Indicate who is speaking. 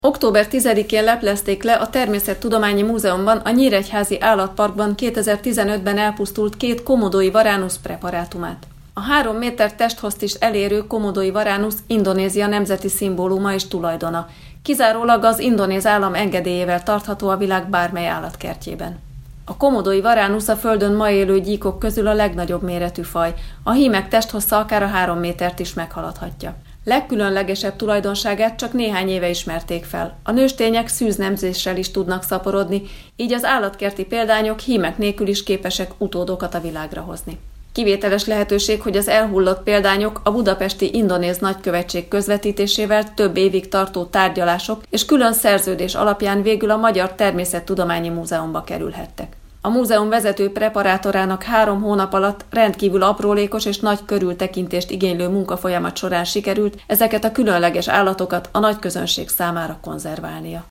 Speaker 1: Október 10-én leplezték le a Természettudományi Múzeumban a Nyíregyházi Állatparkban 2015-ben elpusztult 2 komodói varanus preparátumát. A 3 méter testhozt is elérő komodói varanus Indonézia nemzeti szimbóluma és tulajdona. Kizárólag az indonéz állam engedélyével tartható a világ bármely állatkertjében. A komodói varanus a földön ma élő gyíkok közül a legnagyobb méretű faj, a hímek testhossza akár a 3 métert is meghaladhatja. Legkülönlegesebb tulajdonságát csak néhány éve ismerték fel. A nőstények szűznemzéssel is tudnak szaporodni, így az állatkerti példányok hímek nélkül is képesek utódokat a világra hozni. Kivételes lehetőség, hogy az elhullott példányok a budapesti indonéz nagykövetség közvetítésével több évig tartó tárgyalások és külön szerződés alapján végül a Magyar Természettudományi Múzeumba kerülhettek. A múzeum vezető preparátorának 3 hónap alatt rendkívül aprólékos és nagy körültekintést igénylő munkafolyamat során sikerült ezeket a különleges állatokat a nagy közönség számára konzerválnia.